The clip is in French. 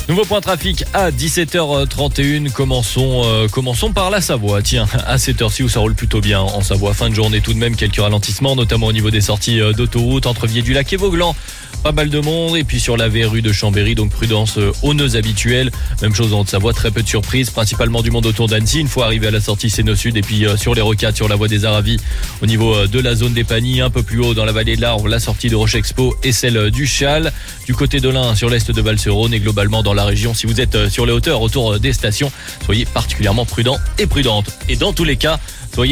Nouveau point trafic à 17h31. Commençons par la Savoie. Tiens, à cette heure-ci où ça roule plutôt bien en Savoie. Fin de journée tout de même, quelques ralentissements, notamment au niveau des sorties d'autoroute entre Vier-du-Lac et Vauglan. Pas mal de monde. Et puis sur la verrue de Chambéry, donc prudence aux nœuds habituels. Même chose en Haute-Savoie, très peu de surprises, principalement du monde autour d'Annecy. Une fois arrivé à la sortie Sénaux Sud et puis sur les rocades, sur la voie des Aravis, au niveau de la zone des Pagnies, un peu plus haut dans la vallée de l'Arve, la sortie de Roche-Expo et celle du Chal. Du côté de l'Ain, sur l'est de Val-sur-Rhône et globalement dans la région, si vous êtes sur les hauteurs autour des stations, soyez particulièrement prudents et prudentes. Et dans tous les cas, soyez